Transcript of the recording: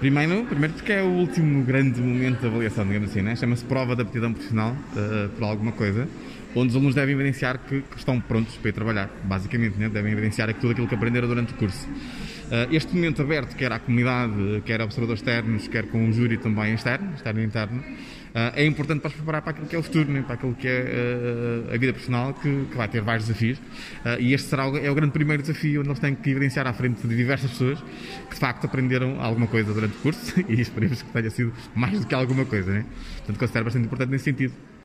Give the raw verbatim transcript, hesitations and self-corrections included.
Primeiro, primeiro porque é o último grande momento da avaliação, digamos assim, né? Chama-se prova de aptidão profissional uh, por alguma coisa, onde os alunos devem evidenciar que, que estão prontos para ir trabalhar, basicamente, né? Devem evidenciar tudo aquilo que aprenderam durante o curso. Uh, este momento aberto, quer à comunidade, quer a observadores externos, quer com um júri também externo, externo e interno, uh, é importante para se preparar para aquilo que é o futuro, né? Para aquilo que é uh, a vida profissional, que, que vai ter vários desafios, uh, e este será o, é o grande primeiro desafio, onde eles têm que evidenciar à frente de diversas pessoas que de facto aprenderam alguma coisa durante o curso, e esperemos que tenha sido mais do que alguma coisa, né? Portanto, considero bastante importante nesse sentido.